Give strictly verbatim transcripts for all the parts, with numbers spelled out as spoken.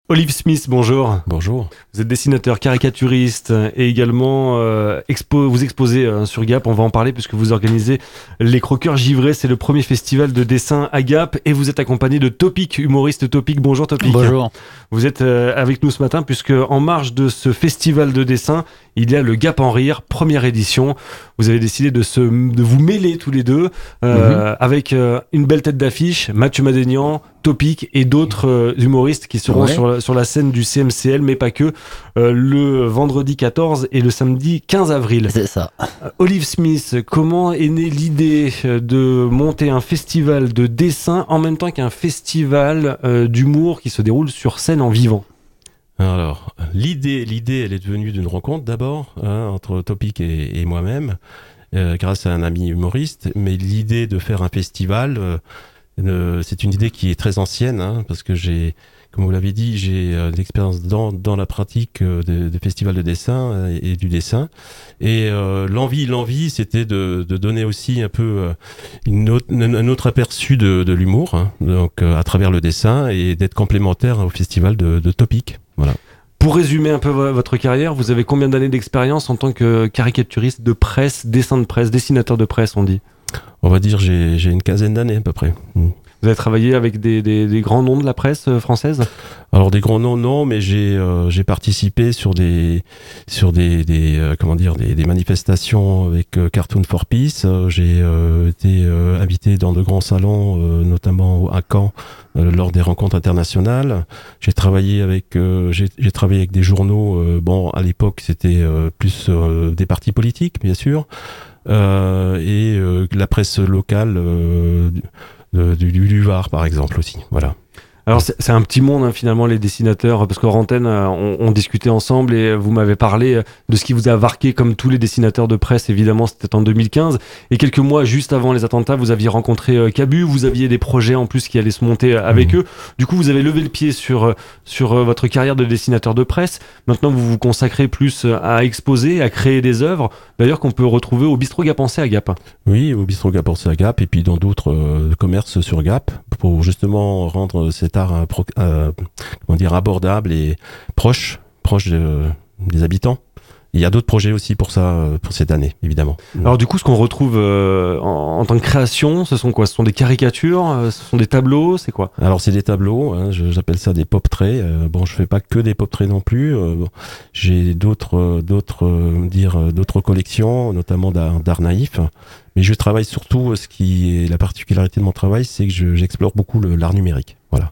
Olive Smith, bonjour. Bonjour. Vous êtes dessinateur, caricaturiste et également euh, expo- vous exposez euh, sur Gap. On va en parler puisque vous organisez les Croqueurs Givrés. C'est le premier festival de dessin à Gap et vous êtes accompagné de Topic, humoriste Topic. Bonjour Topic. Bonjour. Vous êtes euh, avec nous ce matin puisque en marge de ce festival de dessin, il y a le Gap en Rire, première édition. Vous avez décidé de, se, de vous mêler tous les deux euh, mm-hmm. avec euh, une belle tête d'affiche, Mathieu Madénian, Topic et d'autres euh, humoristes qui seront ouais. sur, la, sur la scène du C M C L, mais pas que, euh, le vendredi quatorze et le samedi quinze avril. C'est ça. Euh, Olive Smith, comment est née l'idée de monter un festival de dessin en même temps qu'un festival euh, d'humour qui se déroule sur scène en vivant ? Alors, l'idée, l'idée, elle est devenue d'une rencontre d'abord hein, entre Topic et, et moi-même, euh, grâce à un ami humoriste. Mais l'idée de faire un festival, euh, euh, c'est une idée qui est très ancienne, hein, parce que j'ai, comme vous l'avez dit, j'ai euh, de l'expérience dans, dans la pratique euh, des de festivals de dessin euh, et, et du dessin. Et euh, l'envie, l'envie, c'était de, de donner aussi un peu euh, une autre, un autre aperçu de, de l'humour, hein, donc euh, à travers le dessin et d'être complémentaire au festival de, de Topic. Voilà. Pour résumer un peu votre carrière, vous avez combien d'années d'expérience en tant que caricaturiste de presse, dessin de presse, dessinateur de presse, on dit ? On va dire j'ai j'ai une quinzaine d'années à peu près. Mmh. Vous avez travaillé avec des, des, des grands noms de la presse française ? Alors des grands noms non, mais j'ai euh, j'ai participé sur des sur des, des euh, comment dire des, des manifestations avec euh, Cartoon for Peace. Euh, j'ai euh, été euh, invité dans de grands salons, euh, notamment à Caen, euh, lors des rencontres internationales. J'ai travaillé avec euh, j'ai j'ai travaillé avec des journaux. Euh, bon, à l'époque c'était euh, plus euh, des partis politiques, bien sûr, euh, et euh, la presse locale. Euh, De, du, du Var par exemple aussi, voilà. Alors c'est, c'est un petit monde hein, finalement les dessinateurs, parce qu'en antenne on, on discutait ensemble et vous m'avez parlé de ce qui vous a marqué comme tous les dessinateurs de presse, évidemment c'était en deux mille quinze, et quelques mois juste avant les attentats vous aviez rencontré Cabu, vous aviez des projets en plus qui allaient se monter avec mmh. eux, du coup vous avez levé le pied sur, sur votre carrière de dessinateur de presse, maintenant vous vous consacrez plus à exposer, à créer des œuvres, d'ailleurs qu'on peut retrouver au Bistrot Gapençais à Gap. Oui, au Bistrot Gapençais à Gap et puis dans d'autres euh, commerces sur Gap, pour justement rendre cet art euh, pro, euh, comment dire, abordable et proche, proche de, des habitants. Il y a d'autres projets aussi pour ça, pour cette année, évidemment. Alors du coup, ce qu'on retrouve euh, en, en tant que création, ce sont quoi ? Ce sont des caricatures ? Ce sont des tableaux ? C'est quoi ? Alors c'est des tableaux, hein, je, j'appelle ça des pop-traits. Euh, bon, je fais pas que des pop-traits non plus. Euh, j'ai d'autres, d'autres, euh, dire, d'autres collections, notamment d'art, d'art naïf. Mais je travaille surtout, ce qui est la particularité de mon travail, c'est que je, j'explore beaucoup le, l'art numérique. Voilà.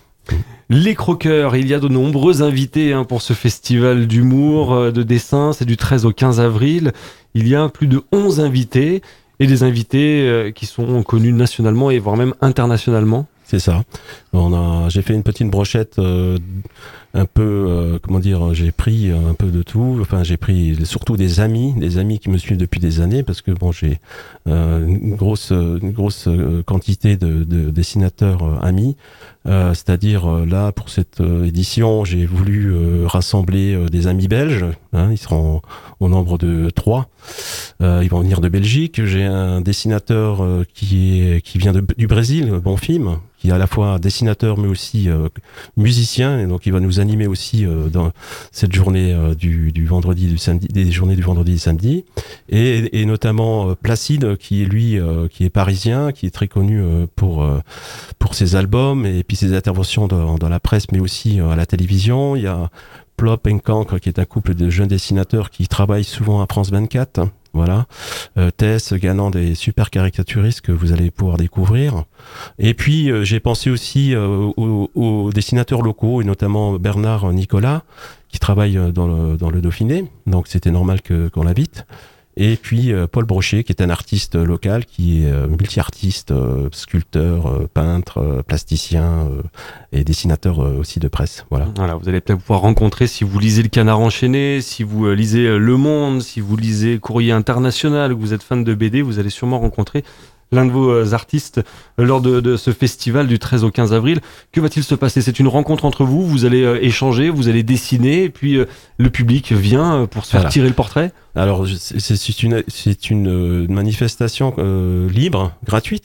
Les Croqueurs, il y a de nombreux invités hein, pour ce festival d'humour, euh, de dessin, c'est du treize au quinze avril. Il y a plus de onze invités, et des invités euh, qui sont connus nationalement et voire même internationalement. C'est ça. On a, j'ai fait une petite brochette, euh, un peu, euh, comment dire, j'ai pris un peu de tout. Enfin, j'ai pris surtout des amis, des amis qui me suivent depuis des années, parce que bon, j'ai euh, une grosse, une grosse quantité de, de dessinateurs euh, amis. Euh, c'est-à-dire euh, là, pour cette euh, édition, j'ai voulu euh, rassembler euh, des amis belges. Hein, ils seront au nombre de trois. Euh, ils vont venir de Belgique. J'ai un dessinateur euh, qui est qui vient de, du Brésil, Bonfim, qui est à la fois dessinateur mais aussi euh, musicien, et donc il va nous animer aussi euh, dans cette journée euh, du, du vendredi, du samedi, des journées du vendredi et samedi, et, et notamment euh, Placide, qui est lui, euh, qui est parisien, qui est très connu euh, pour euh, pour ses albums et puis ses interventions dans, dans la presse, mais aussi euh, à la télévision. Il y a Plop et Cancre, qui est un couple de jeunes dessinateurs qui travaillent souvent à France vingt-quatre. Voilà, euh, Tess, gagnant des super caricaturistes que vous allez pouvoir découvrir. Et puis euh, j'ai pensé aussi euh, aux, aux dessinateurs locaux, et notamment Bernard Nicolas, qui travaille dans le, dans le Dauphiné, donc c'était normal que, qu'on l'invite. Et puis euh, Paul Brochet, qui est un artiste local, qui est euh, multi-artiste, euh, sculpteur, euh, peintre, euh, plasticien euh, et dessinateur euh, aussi de presse. Voilà. Voilà, vous allez peut-être pouvoir rencontrer, si vous lisez Le Canard enchaîné, si vous euh, lisez euh, Le Monde, si vous lisez Courrier International, que vous êtes fan de B D, vous allez sûrement rencontrer l'un de vos euh, artistes euh, lors de, de ce festival du treize au quinze avril. Que va-t-il se passer ? C'est une rencontre entre vous, vous allez euh, échanger, vous allez dessiner, et puis euh, le public vient euh, pour se faire voilà. tirer le portrait ? Alors c'est, c'est une, c'est une manifestation euh, libre, gratuite, hein,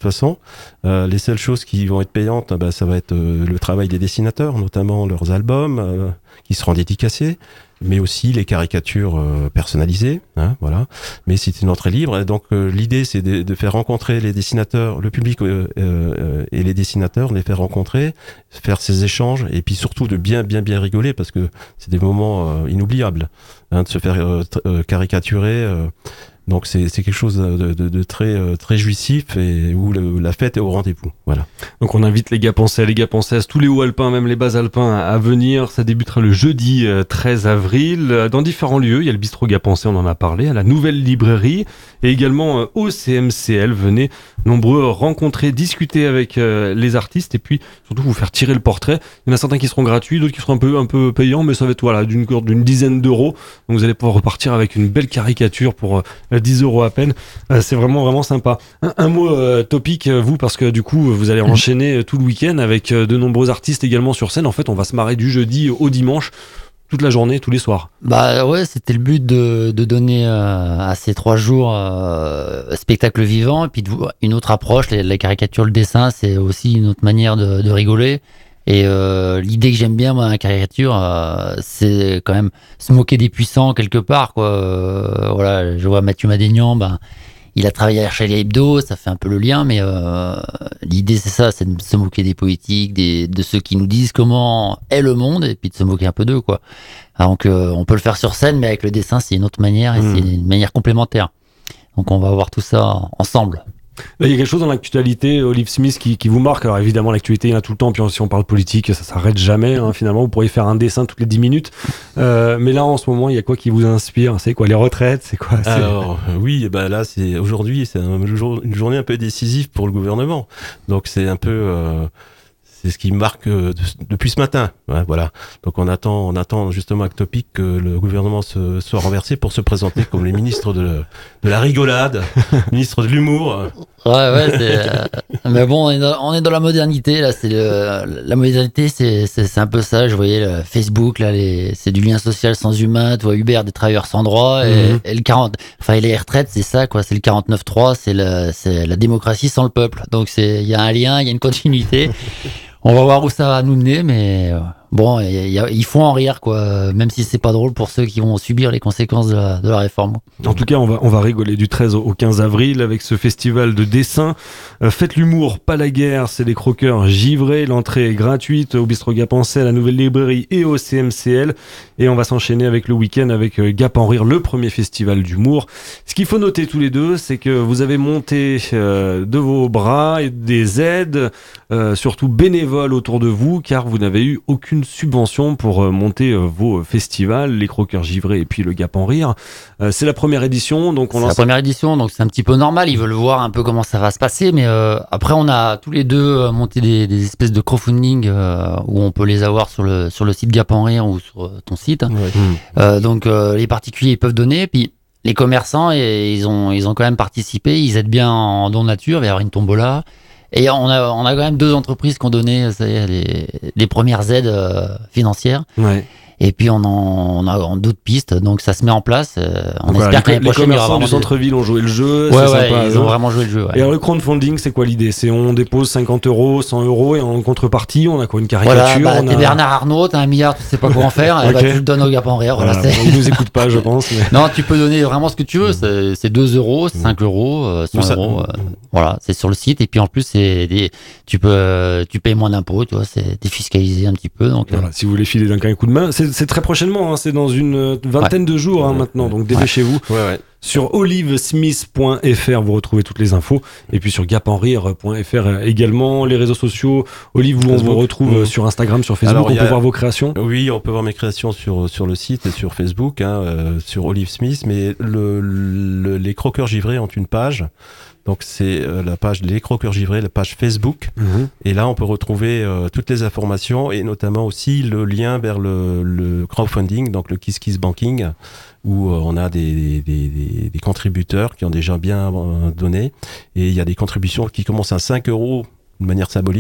toute façon. Euh, les seules choses qui vont être payantes, bah, ça va être euh, le travail des dessinateurs, notamment leurs albums euh, qui seront dédicacés, mais aussi les caricatures euh, personnalisées, hein, voilà. Mais c'est une entrée libre. Et donc euh, l'idée, c'est de, de faire rencontrer les dessinateurs, le public euh, euh, et les dessinateurs, de les faire rencontrer, faire ces échanges, et puis surtout de bien, bien, bien rigoler, parce que c'est des moments euh, inoubliables, hein, de se faire euh, t- euh, caricaturer. Euh, donc c'est, c'est quelque chose de, de, de très, euh, très jouissif et où le, la fête est au rendez-vous. Voilà. Donc on invite les Gapençais, les Gapençaises, tous les hauts alpins, même les bas alpins à venir. Ça débutera le jeudi treize avril dans différents lieux. Il y a le bistrot Gapençais, on en a parlé, à la nouvelle librairie et également au C M C L. Venez nombreux rencontrer, discuter avec les artistes et puis surtout vous faire tirer le portrait. Il y en a certains qui seront gratuits, d'autres qui seront un peu, un peu payants, mais ça va être voilà, d'une, d'une dizaine d'euros. Donc vous allez pouvoir repartir avec une belle caricature pour dix euros à peine. C'est vraiment, vraiment sympa. Un, un mot euh, topique, vous, parce que du coup, vous allez enchaîner tout le week-end avec de nombreux artistes également sur scène. En fait, on va se marrer du jeudi au dimanche, toute la journée, tous les soirs. Bah ouais, c'était le but de, de donner euh, à ces trois jours euh, spectacle vivant et puis de, une autre approche. La, la caricature, le dessin, c'est aussi une autre manière de, de rigoler. Et euh, l'idée que j'aime bien, moi, dans la caricature, euh, c'est quand même se moquer des puissants quelque part, quoi. Euh, voilà, je vois Mathieu Madénian, ben, il a travaillé à Charlie Hebdo, ça fait un peu le lien, mais euh, l'idée c'est ça, c'est de se moquer des politiques, des, de ceux qui nous disent comment est le monde, et puis de se moquer un peu d'eux, quoi. Donc euh, on peut le faire sur scène, mais avec le dessin, c'est une autre manière, et mmh. c'est une manière complémentaire. Donc on va voir tout ça ensemble. Là, il y a quelque chose dans l'actualité, Olive Smith, qui, qui vous marque. Alors évidemment, l'actualité, il y en a tout le temps. Puis si on parle politique, ça s'arrête jamais. Hein, finalement, vous pourriez faire un dessin toutes les dix minutes. Euh, mais là, en ce moment, il y a quoi qui vous inspire? C'est quoi, les retraites? C'est quoi? C'est... Alors oui, bah là, c'est aujourd'hui, c'est un jour, une journée un peu décisive pour le gouvernement. Donc c'est un peu, euh, c'est ce qui marque euh, de, depuis ce matin. Ouais, voilà. Donc on attend, on attend justement avec Topic que le gouvernement se, soit renversé pour se présenter comme les ministres de, de la rigolade, ministre de l'humour. Ouais, ouais, c'est, euh, mais bon, on est, dans, on est dans la modernité, là, c'est le, la modernité, c'est, c'est, c'est un peu ça, je voyais le Facebook, là, les, c'est du lien social sans humain, tu vois, Uber, des travailleurs sans droit, et, mm-hmm. et le quarante, enfin, et les retraites, c'est ça, quoi, c'est le quarante-neuf trois, c'est le, c'est la démocratie sans le peuple. Donc c'est, il y a un lien, il y a une continuité. On va voir où ça va nous mener, mais euh, bon, y a, y a, il faut en rire, quoi, même si c'est pas drôle pour ceux qui vont subir les conséquences de la, de la réforme. En tout cas, on va, on va rigoler du treize au quinze avril avec ce festival de dessin. Euh, faites l'humour, pas la guerre, c'est les croqueurs givrés. L'entrée est gratuite au bistrot Gapençais, à la nouvelle librairie et au C M C L. Et on va s'enchaîner avec le week-end avec euh, Gap en Rire, le premier festival d'humour. Ce qu'il faut noter tous les deux, c'est que vous avez monté euh, de vos bras des aides, euh, surtout bénévoles autour de vous, car vous n'avez eu aucune subvention pour euh, monter euh, vos festivals, les croqueurs givrés et puis le Gap en Rire. Euh, c'est la première édition, donc on c'est lance... la première édition, donc c'est un petit peu normal. Ils veulent voir un peu comment ça va se passer, mais euh, après on a tous les deux euh, monté des, des espèces de crowdfunding euh, où on peut les avoir sur le sur le site Gap en Rire ou sur euh, ton site. Ouais. Mmh. Euh, donc euh, les particuliers ils peuvent donner, puis les commerçants et, ils ont ils ont quand même participé, ils aident bien en don nature, il va y avoir une tombola. Et on a on a quand même deux entreprises qui ont donné ça y est, les les premières aides euh, financières. Ouais. Et puis on, en, on a d'autres pistes, donc ça se met en place. Euh, on donc espère voilà, que les commerçants du centre-ville ont joué le jeu. Ouais, c'est ouais, sympa, ils ont vraiment joué le jeu. Ouais. Et alors le crowdfunding, c'est quoi l'idée? C'est on dépose cinquante euros, cent euros et en contrepartie, on a quoi, une caricature? Voilà, bah, t'es a... Bernard Arnault, t'as un milliard, tu sais pas quoi en faire, okay. Et bah, tu le donnes au Gap en Rire. Voilà, voilà, ils nous écoutent pas, je pense. Mais... Non, tu peux donner vraiment ce que tu veux. C'est, c'est deux euros, c'est cinq euros, euh, cent ça... euros. Euh, voilà, c'est sur le site. Et puis en plus, c'est des... tu peux, euh, tu payes moins d'impôts, tu vois, c'est défiscalisé un petit peu. Donc, voilà, euh... si vous voulez filer d'un coup de main, c'est, c'est très prochainement. C'est dans une vingtaine ouais. de jours hein, maintenant, donc dépêchez-vous. Ouais, ouais. Sur olive smith point f r, vous retrouvez toutes les infos. Et puis sur gap en rire point f r également, les réseaux sociaux. Olive, où on vous retrouve mmh. sur Instagram, sur Facebook. Alors, on peut a... voir vos créations? Oui, on peut voir mes créations sur, sur le site et sur Facebook, hein, euh, sur Olive Smith. Mais le, le, les croqueurs givrés ont une page. Donc c'est euh, la page Les Croqueurs Givrés, la page Facebook. Mmh. Et là, on peut retrouver euh, toutes les informations et notamment aussi le lien vers le, le crowdfunding, donc le Kiss Kiss Banking, où euh, on a des, des, des, des contributeurs qui ont déjà bien euh, donné. Et il y a des contributions qui commencent à cinq euros de manière symbolique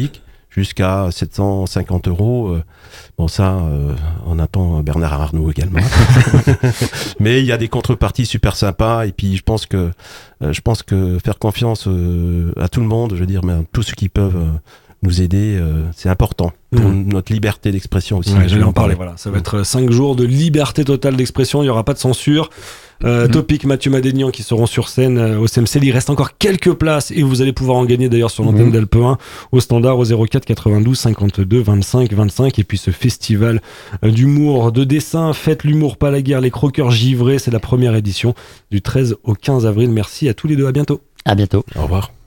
jusqu'à sept cent cinquante euros. Euh, bon, ça, euh, on attend Bernard Arnault également. Mais il y a des contreparties super sympas. Et puis, je pense que, euh, je pense que faire confiance euh, à tout le monde, je veux dire, mais à tous ceux qui peuvent euh, nous aider, euh, c'est important pour mmh. notre liberté d'expression aussi. Ouais, j'allais en parler, voilà. Ça va être cinq jours de liberté totale d'expression. Il n'y aura pas de censure. Euh, mmh. Topic, Mathieu Madénian qui seront sur scène euh, au C M C L. Il reste encore quelques places et vous allez pouvoir en gagner d'ailleurs sur l'antenne mmh. d'Alpe un au standard au zéro quatre quatre-vingt-douze cinquante-deux vingt-cinq vingt-cinq. Et puis ce festival euh, d'humour, de dessin, faites l'humour, pas la guerre, les croqueurs givrés, c'est la première édition du treize au quinze avril. Merci à tous les deux, à bientôt. À bientôt. Au revoir.